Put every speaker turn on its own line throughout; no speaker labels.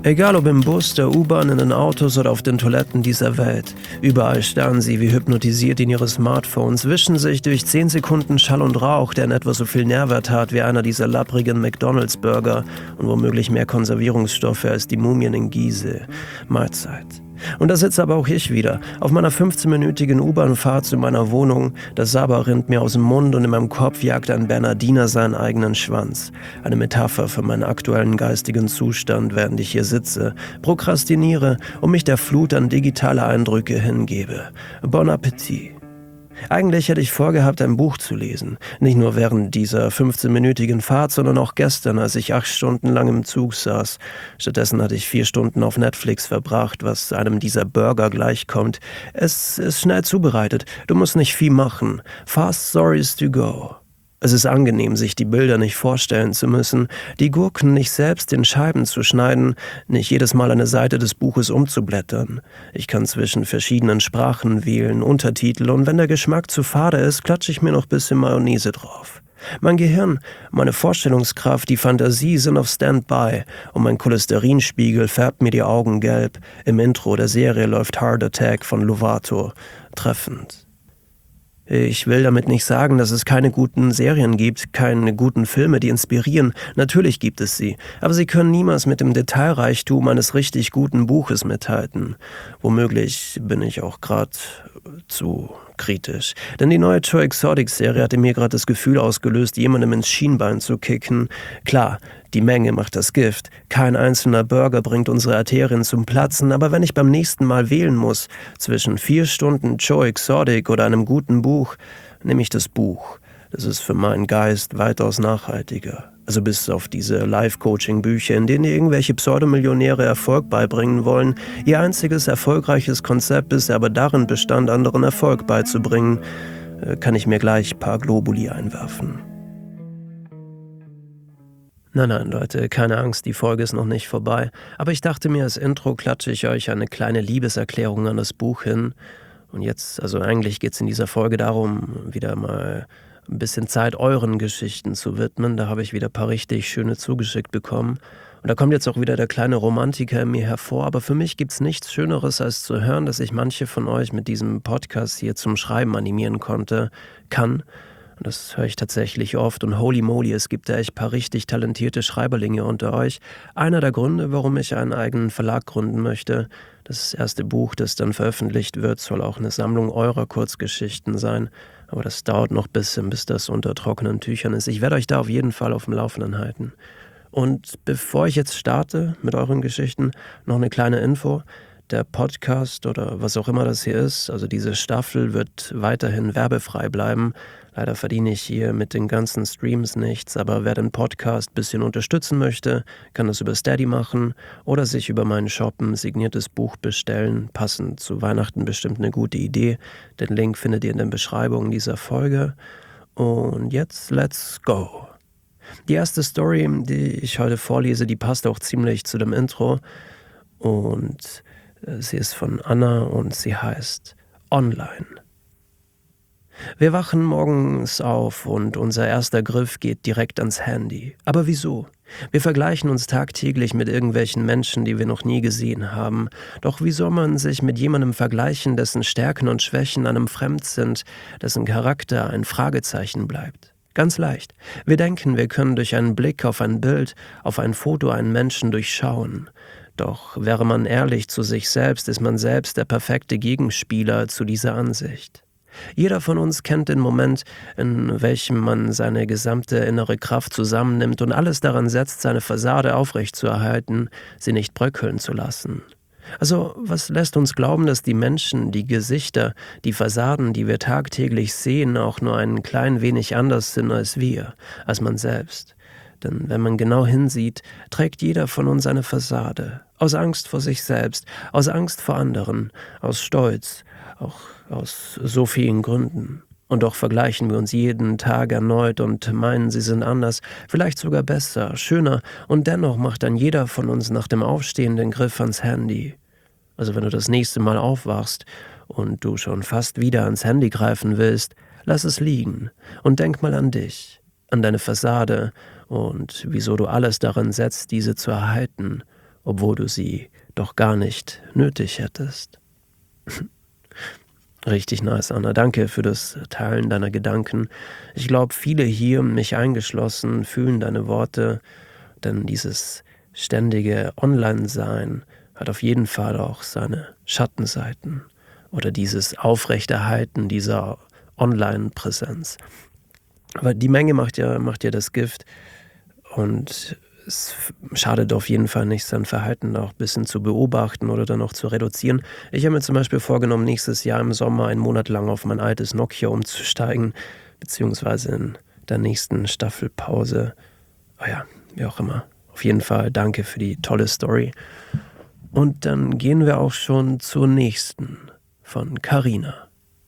Egal ob im Bus, der U-Bahn, in den Autos oder auf den Toiletten dieser Welt. Überall starren sie wie hypnotisiert in ihre Smartphones, wischen sich durch 10 Sekunden Schall und Rauch, der in etwa so viel Nährwert hat wie einer dieser lapprigen McDonalds-Burger und womöglich mehr Konservierungsstoffe als die Mumien in Gizeh. Mahlzeit. Und da sitze aber auch ich wieder, auf meiner 15-minütigen U-Bahn-Fahrt zu meiner Wohnung. Das Sabber rinnt mir aus dem Mund und in meinem Kopf jagt ein Bernardiner seinen eigenen Schwanz. Eine Metapher für meinen aktuellen geistigen Zustand, während ich hier sitze, prokrastiniere und mich der Flut an digitaler Eindrücke hingebe. Bon Appetit. Eigentlich hätte ich vorgehabt, ein Buch zu lesen. Nicht nur während dieser 15-minütigen Fahrt, sondern auch gestern, als ich 8 Stunden lang im Zug saß. Stattdessen hatte ich 4 Stunden auf Netflix verbracht, was einem dieser Burger gleichkommt. Es ist schnell zubereitet. Du musst nicht viel machen. Fast Stories to go. Es ist angenehm, sich die Bilder nicht vorstellen zu müssen, die Gurken nicht selbst in Scheiben zu schneiden, nicht jedes Mal eine Seite des Buches umzublättern. Ich kann zwischen verschiedenen Sprachen wählen, Untertitel, und wenn der Geschmack zu fade ist, klatsche ich mir noch ein bisschen Mayonnaise drauf. Mein Gehirn, meine Vorstellungskraft, die Fantasie sind auf Standby und mein Cholesterinspiegel färbt mir die Augen gelb. Im Intro der Serie läuft Heart Attack von Lovato. Treffend. Ich will damit nicht sagen, dass es keine guten Serien gibt, keine guten Filme, die inspirieren. Natürlich gibt es sie, aber sie können niemals mit dem Detailreichtum eines richtig guten Buches mithalten. Womöglich bin ich auch gerade zu kritisch. Denn die neue Joe Exotic-Serie hatte mir gerade das Gefühl ausgelöst, jemandem ins Schienbein zu kicken. Klar, die Menge macht das Gift. Kein einzelner Burger bringt unsere Arterien zum Platzen, aber wenn ich beim nächsten Mal wählen muss, zwischen 4 Stunden Joe Exotic oder einem guten Buch, nehme ich das Buch. Das ist für meinen Geist weitaus nachhaltiger. Also bis auf diese Life-Coaching-Bücher, in denen irgendwelche Pseudomillionäre Erfolg beibringen wollen. Ihr einziges erfolgreiches Konzept ist aber darin bestand, anderen Erfolg beizubringen. Kann ich mir gleich ein paar Globuli einwerfen. Nein, Leute, keine Angst, die Folge ist noch nicht vorbei. Aber ich dachte mir, als Intro klatsche ich euch eine kleine Liebeserklärung an das Buch hin. Und jetzt, also eigentlich geht es in dieser Folge darum, wieder mal ein bisschen Zeit euren Geschichten zu widmen. Da habe ich wieder ein paar richtig schöne zugeschickt bekommen. Und da kommt jetzt auch wieder der kleine Romantiker in mir hervor. Aber für mich gibt es nichts Schöneres, als zu hören, dass ich manche von euch mit diesem Podcast hier zum Schreiben animieren kann. Und das höre ich tatsächlich oft. Und holy moly, es gibt da echt ein paar richtig talentierte Schreiberlinge unter euch. Einer der Gründe, warum ich einen eigenen Verlag gründen möchte. Das erste Buch, das dann veröffentlicht wird, soll auch eine Sammlung eurer Kurzgeschichten sein. Aber das dauert noch ein bisschen, bis das unter trockenen Tüchern ist. Ich werde euch da auf jeden Fall auf dem Laufenden halten. Und bevor ich jetzt starte mit euren Geschichten, noch eine kleine Info. Der Podcast oder was auch immer das hier ist, also diese Staffel wird weiterhin werbefrei bleiben. Leider verdiene ich hier mit den ganzen Streams nichts, aber wer den Podcast ein bisschen unterstützen möchte, kann das über Steady machen oder sich über meinen Shop ein signiertes Buch bestellen. Passend zu Weihnachten bestimmt eine gute Idee. Den Link findet ihr in den Beschreibungen dieser Folge. Und jetzt let's go. Die erste Story, die ich heute vorlese, die passt auch ziemlich zu dem Intro. Und sie ist von Anna und sie heißt Online. Wir wachen morgens auf und unser erster Griff geht direkt ans Handy. Aber wieso? Wir vergleichen uns tagtäglich mit irgendwelchen Menschen, die wir noch nie gesehen haben. Doch wie soll man sich mit jemandem vergleichen, dessen Stärken und Schwächen einem fremd sind, dessen Charakter ein Fragezeichen bleibt? Ganz leicht. Wir denken, wir können durch einen Blick auf ein Bild, auf ein Foto einen Menschen durchschauen. Doch wäre man ehrlich zu sich selbst, ist man selbst der perfekte Gegenspieler zu dieser Ansicht. Jeder von uns kennt den Moment, in welchem man seine gesamte innere Kraft zusammennimmt und alles daran setzt, seine Fassade aufrechtzuerhalten, sie nicht bröckeln zu lassen. Also, was lässt uns glauben, dass die Menschen, die Gesichter, die Fassaden, die wir tagtäglich sehen, auch nur ein klein wenig anders sind als wir, als man selbst? Denn wenn man genau hinsieht, trägt jeder von uns eine Fassade. Aus Angst vor sich selbst, aus Angst vor anderen, aus Stolz, auch aus so vielen Gründen. Und doch vergleichen wir uns jeden Tag erneut und meinen, sie sind anders, vielleicht sogar besser, schöner. Und dennoch macht dann jeder von uns nach dem Aufstehen den Griff ans Handy. Also wenn du das nächste Mal aufwachst und du schon fast wieder ans Handy greifen willst, lass es liegen und denk mal an dich, an deine Fassade und wieso du alles daran setzt, diese zu erhalten obwohl du sie doch gar nicht nötig hättest. Richtig nice, Anna. Danke für das Teilen deiner Gedanken. Ich glaube, viele hier, mich eingeschlossen, fühlen deine Worte, denn dieses ständige Online-Sein hat auf jeden Fall auch seine Schattenseiten oder dieses Aufrechterhalten dieser Online-Präsenz. Aber die Menge macht ja das Gift und es schadet auf jeden Fall nicht, sein Verhalten auch ein bisschen zu beobachten oder dann auch zu reduzieren. Ich habe mir zum Beispiel vorgenommen, nächstes Jahr im Sommer einen Monat lang auf mein altes Nokia umzusteigen, beziehungsweise in der nächsten Staffelpause. Ja, wie auch immer. Auf jeden Fall danke für die tolle Story. Und dann gehen wir auch schon zur nächsten von Carina.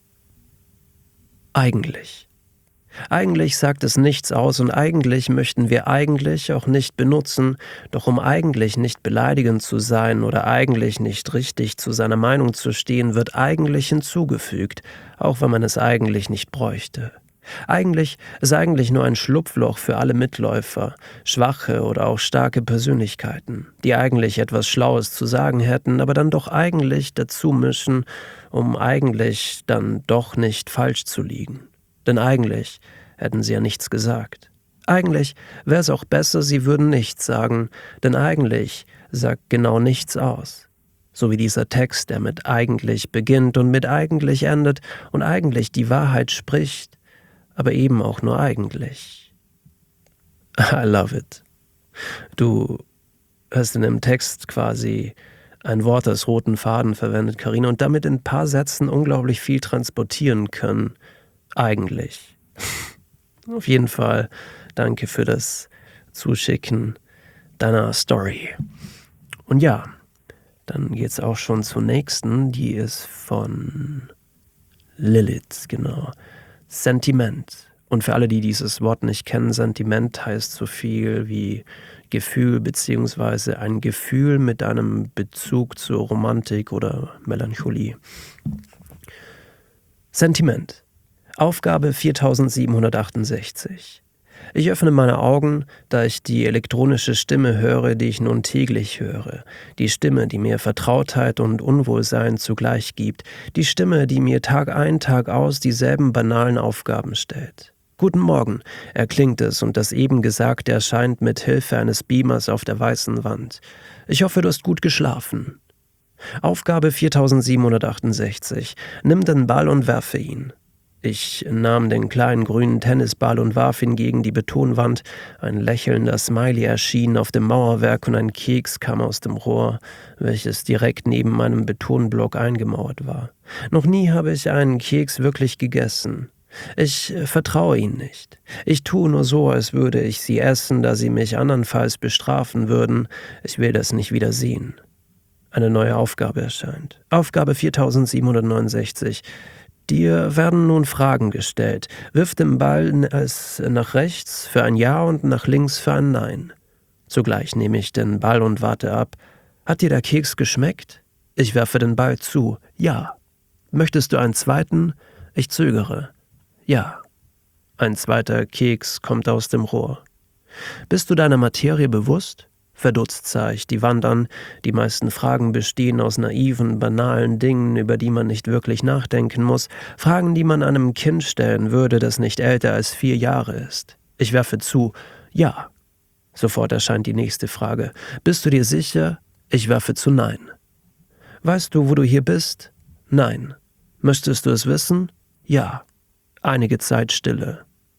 Eigentlich. Eigentlich sagt es nichts aus und eigentlich möchten wir eigentlich auch nicht benutzen, doch um eigentlich nicht beleidigend zu sein oder eigentlich nicht richtig zu seiner Meinung zu stehen, wird eigentlich hinzugefügt, auch wenn man es eigentlich nicht bräuchte. Eigentlich ist eigentlich nur ein Schlupfloch für alle Mitläufer, schwache oder auch starke Persönlichkeiten, die eigentlich etwas Schlaues zu sagen hätten, aber dann doch eigentlich dazu mischen, um eigentlich dann doch nicht falsch zu liegen. Denn eigentlich hätten sie ja nichts gesagt. Eigentlich wäre es auch besser, sie würden nichts sagen, denn eigentlich sagt genau nichts aus. So wie dieser Text, der mit eigentlich beginnt und mit eigentlich endet und eigentlich die Wahrheit spricht, aber eben auch nur eigentlich. I love it. Du hast in dem Text quasi ein Wort als roten Faden verwendet, Carina, und damit in ein paar Sätzen unglaublich viel transportieren können. Eigentlich. Auf jeden Fall danke für das Zuschicken deiner Story. Und ja, dann geht's auch schon zur nächsten, die ist von Lilith, genau. Sentiment. Und für alle, die dieses Wort nicht kennen, Sentiment heißt so viel wie Gefühl beziehungsweise ein Gefühl mit einem Bezug zur Romantik oder Melancholie. Sentiment. Aufgabe 4768. Ich öffne meine Augen, da ich die elektronische Stimme höre, die ich nun täglich höre. Die Stimme, die mir Vertrautheit und Unwohlsein zugleich gibt. Die Stimme, die mir Tag ein, Tag aus dieselben banalen Aufgaben stellt. Guten Morgen, erklingt es und das eben Gesagte erscheint mit Hilfe eines Beamers auf der weißen Wand. Ich hoffe, du hast gut geschlafen. Aufgabe 4768. Nimm den Ball und werfe ihn. Ich nahm den kleinen grünen Tennisball und warf ihn gegen die Betonwand. Ein lächelnder Smiley erschien auf dem Mauerwerk und ein Keks kam aus dem Rohr, welches direkt neben meinem Betonblock eingemauert war. Noch nie habe ich einen Keks wirklich gegessen. Ich vertraue ihnen nicht. Ich tue nur so, als würde ich sie essen, da sie mich andernfalls bestrafen würden. Ich will das nicht wieder sehen. Eine neue Aufgabe erscheint. Aufgabe 4769. Dir werden nun Fragen gestellt. Wirf den Ball nach rechts für ein Ja und nach links für ein Nein. Zugleich nehme ich den Ball und warte ab. Hat dir der Keks geschmeckt? Ich werfe den Ball zu. Ja. Möchtest du einen zweiten? Ich zögere. Ja. Ein zweiter Keks kommt aus dem Rohr. Bist du deiner Materie bewusst? Verdutzt sah ich die Wand an. Die meisten Fragen bestehen aus naiven, banalen Dingen, über die man nicht wirklich nachdenken muss. Fragen, die man einem Kind stellen würde, das nicht älter als 4 Jahre ist. Ich werfe zu, ja. Sofort erscheint die nächste Frage. Bist du dir sicher? Ich werfe zu nein. Weißt du, wo du hier bist? Nein. Möchtest du es wissen? Ja. Einige Zeit Stille.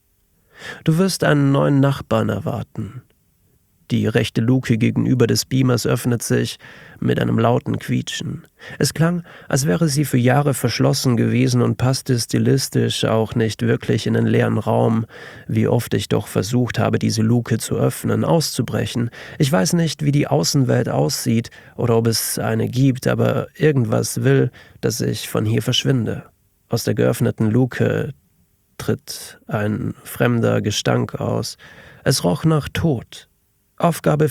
Du wirst einen neuen Nachbarn erwarten. Die rechte Luke gegenüber des Beamers öffnet sich mit einem lauten Quietschen. Es klang, als wäre sie für Jahre verschlossen gewesen und passte stilistisch auch nicht wirklich in den leeren Raum, wie oft ich doch versucht habe, diese Luke zu öffnen, auszubrechen. Ich weiß nicht, wie die Außenwelt aussieht oder ob es eine gibt, aber irgendwas will, dass ich von hier verschwinde. Aus der geöffneten Luke tritt ein fremder Gestank aus. Es roch nach Tod. Aufgabe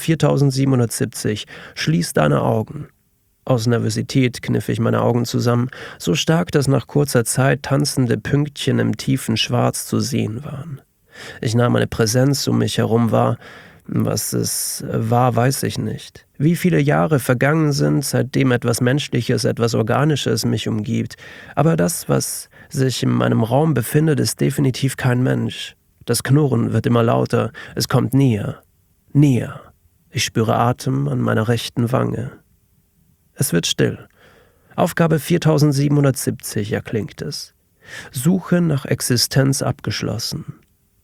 4770. Schließ deine Augen. Aus Nervosität kniff ich meine Augen zusammen, so stark, dass nach kurzer Zeit tanzende Pünktchen im tiefen Schwarz zu sehen waren. Ich nahm eine Präsenz um mich herum wahr, Was es war, weiß ich nicht. Wie viele Jahre vergangen sind, seitdem etwas Menschliches, etwas Organisches mich umgibt. Aber das, was sich in meinem Raum befindet, ist definitiv kein Mensch. Das Knurren wird immer lauter. Es kommt näher. Näher. Ich spüre Atem an meiner rechten Wange. Es wird still. Aufgabe 4770 erklingt es. Suche nach Existenz abgeschlossen.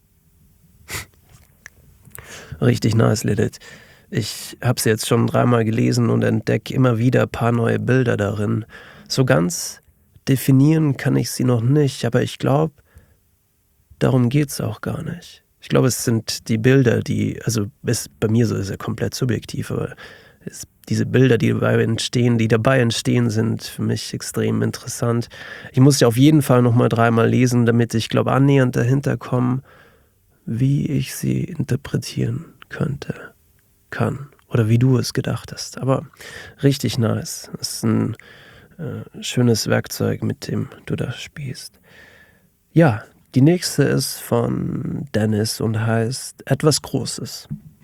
Richtig nice, Lilith. Ich habe es jetzt schon 3-mal gelesen und entdecke immer wieder ein paar neue Bilder darin. So ganz definieren kann ich sie noch nicht, aber ich glaube, darum geht's auch gar nicht. Ich glaube, es sind die Bilder, bei mir so ist ja komplett subjektiv, aber diese Bilder, die dabei entstehen, sind für mich extrem interessant. Ich muss ja auf jeden Fall nochmal 3-mal lesen, damit ich, glaube, annähernd dahinter komme, wie ich sie interpretieren kann oder wie du es gedacht hast. Aber richtig nice. Es ist ein schönes Werkzeug, mit dem du da spielst. Ja, die nächste ist von Dennis und heißt Etwas Großes.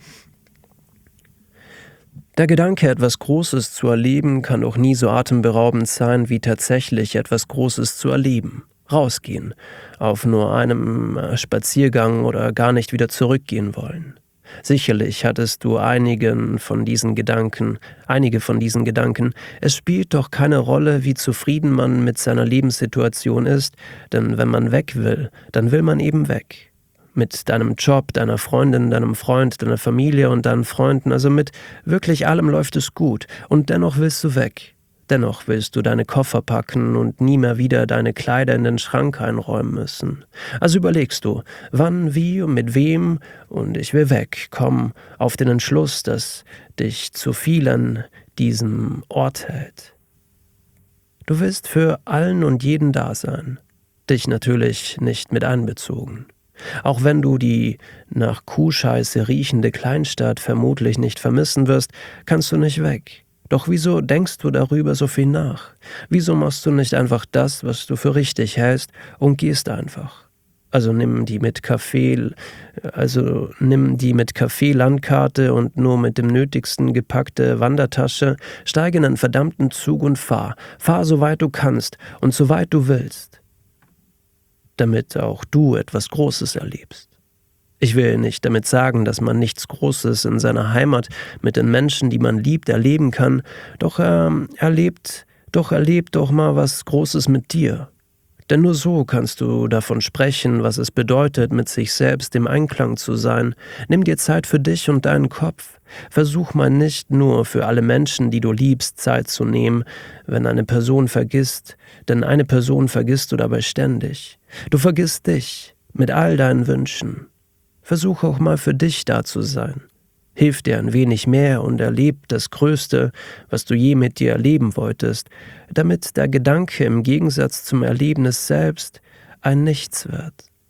Der Gedanke, etwas Großes zu erleben, kann doch nie so atemberaubend sein, wie tatsächlich etwas Großes zu erleben. Rausgehen, auf nur einem Spaziergang oder gar nicht wieder zurückgehen wollen. Sicherlich hattest du einige von diesen Gedanken. Es spielt doch keine Rolle, wie zufrieden man mit seiner Lebenssituation ist, denn wenn man weg will, dann will man eben weg. Mit deinem Job, deiner Freundin, deinem Freund, deiner Familie und deinen Freunden, also mit wirklich allem läuft es gut und dennoch willst du weg. Dennoch willst du deine Koffer packen und nie mehr wieder deine Kleider in den Schrank einräumen müssen. Also überlegst du, wann, wie und mit wem und ich will weg, komm auf den Entschluss, dass dich zu viel an diesem Ort hält. Du willst für allen und jeden da sein, dich natürlich nicht mit einbezogen. Auch wenn du die nach Kuhscheiße riechende Kleinstadt vermutlich nicht vermissen wirst, kannst du nicht weg. Doch wieso denkst du darüber so viel nach? Wieso machst du nicht einfach das, was du für richtig hältst und gehst einfach? Also nimm die mit Kaffee Landkarte und nur mit dem Nötigsten gepackte Wandertasche, steig in einen verdammten Zug und fahr. Fahr so weit du kannst und so weit du willst. Damit auch du etwas Großes erlebst. Ich will nicht damit sagen, dass man nichts Großes in seiner Heimat mit den Menschen, die man liebt, erleben kann, doch erlebt doch mal was Großes mit dir. Denn nur so kannst du davon sprechen, was es bedeutet, mit sich selbst im Einklang zu sein. Nimm dir Zeit für dich und deinen Kopf. Versuch mal nicht nur für alle Menschen, die du liebst, Zeit zu nehmen, wenn eine Person vergisst, denn eine Person vergisst du dabei ständig. Du vergisst dich mit all deinen Wünschen. Versuch auch mal für dich da zu sein. Hilf dir ein wenig mehr und erleb das Größte, was du je mit dir erleben wolltest, damit der Gedanke im Gegensatz zum Erlebnis selbst ein Nichts wird.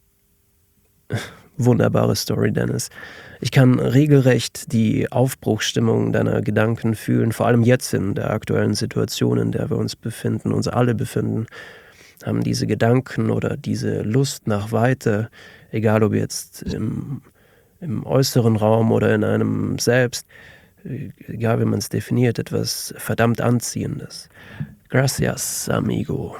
Wunderbare Story, Dennis. Ich kann regelrecht die Aufbruchsstimmung deiner Gedanken fühlen, vor allem jetzt in der aktuellen Situation, in der wir uns alle befinden, haben diese Gedanken oder diese Lust nach Weite, egal ob jetzt im äußeren Raum oder in einem selbst, egal wie man es definiert, etwas verdammt Anziehendes. Gracias, amigo.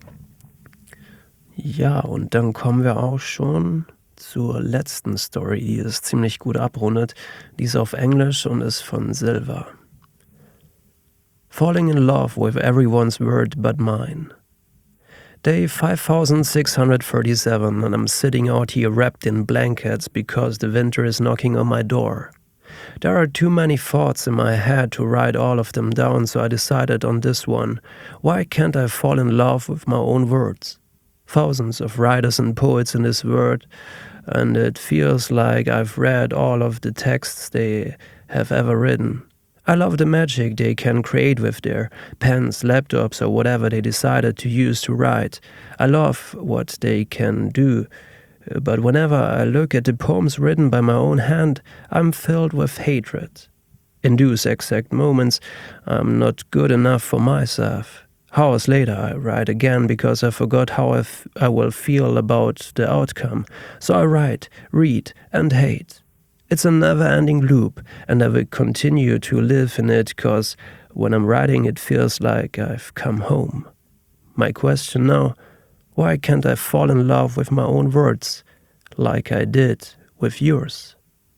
Ja, und dann kommen wir auch schon zur letzten Story, die es ziemlich gut abrundet. Die ist auf Englisch und ist von Silva. Falling in love with everyone's word but mine. Day 5637 and I'm sitting out here wrapped in blankets because the winter is knocking on my door. There are too many thoughts in my head to write all of them down, so I decided on this one. Why can't I fall in love with my own words? Thousands of writers and poets in this world, and it feels like I've read all of the texts they have ever written. I love the magic they can create with their pens, laptops, or whatever they decided to use to write. I love what they can do, but whenever I look at the poems written by my own hand, I'm filled with hatred. In those exact moments, I'm not good enough for myself. Hours later, I write again because I forgot how I will feel about the outcome. So I write, read, and hate. It's a never-ending loop, and I will continue to live in it, 'cause when I'm writing it feels like I've come home. My question now, why can't I fall in love with my own words, like I did with yours?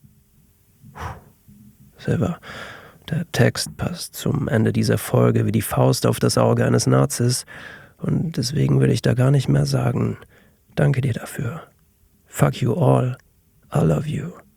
Silver. Der Text passt zum Ende dieser Folge wie die Faust auf das Auge eines Nazis, und deswegen will ich da gar nicht mehr sagen, danke dir dafür. Fuck you all, I love you.